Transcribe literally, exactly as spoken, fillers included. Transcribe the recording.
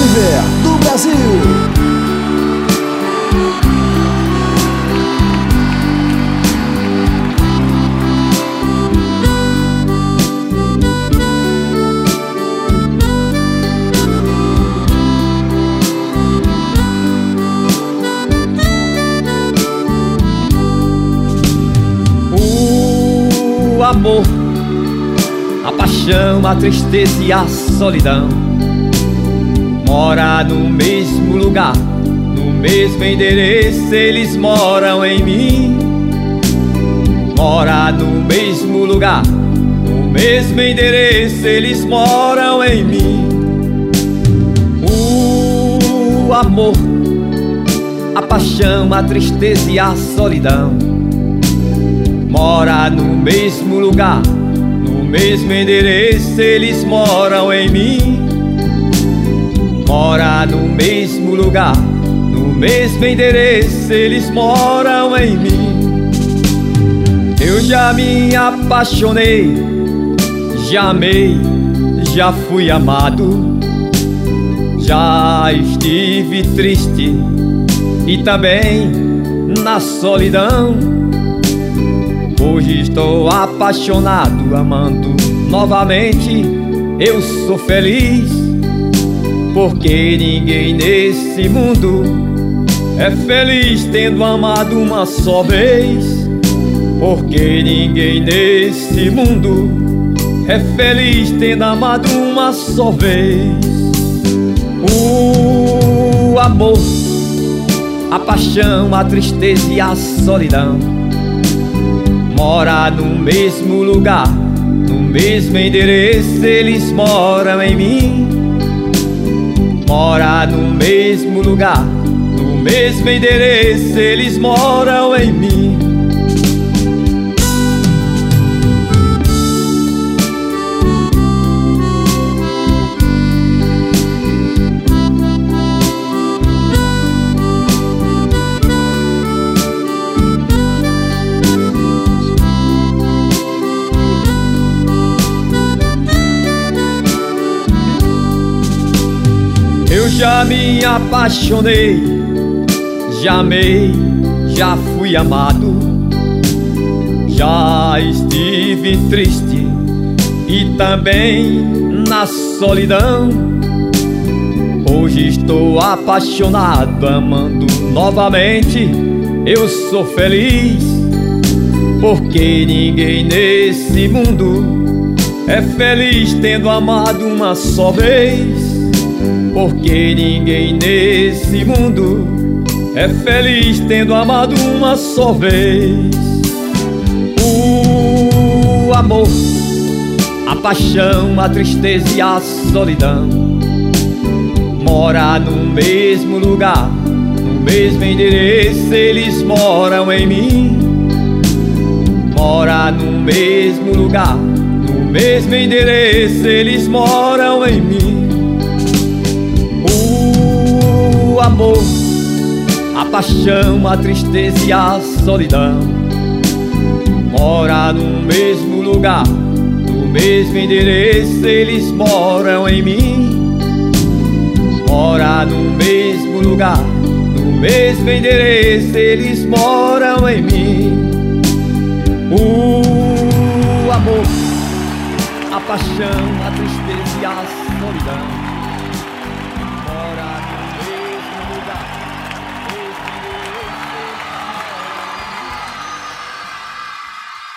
Oliver, do Brasil. O amor, a paixão, a tristeza e a solidão mora no mesmo lugar, no mesmo endereço, eles moram em mim. Mora no mesmo lugar, no mesmo endereço, eles moram em mim. O amor, a paixão, a tristeza e a solidão mora no mesmo lugar, no mesmo endereço, eles moram em mim. Mora no mesmo lugar, no mesmo endereço, eles moram em mim. Eu já me apaixonei, já amei, já fui amado, já estive triste e também na solidão. Hoje estou apaixonado, amando novamente, eu sou feliz, porque ninguém nesse mundo é feliz tendo amado uma só vez. Porque ninguém nesse mundo é feliz tendo amado uma só vez. O amor, a paixão, a tristeza e a solidão mora no mesmo lugar, no mesmo endereço, eles moram em mim. Mora no mesmo lugar, no mesmo endereço, eles moram em mim. Eu já me apaixonei, já amei, já fui amado, já estive triste e também na solidão. Hoje estou apaixonado, amando novamente, eu sou feliz, porque ninguém nesse mundo é feliz tendo amado uma só vez. Porque ninguém nesse mundo é feliz tendo amado uma só vez. O amor, a paixão, a tristeza e a solidão mora no mesmo lugar, no mesmo endereço, eles moram em mim. Mora no mesmo lugar, no mesmo endereço, eles moram em mim. O amor, a paixão, a tristeza e a solidão mora no mesmo lugar, no mesmo endereço, eles moram em mim. Mora no mesmo lugar, no mesmo endereço, eles moram em mim. O amor, a paixão, a tristeza e a solidão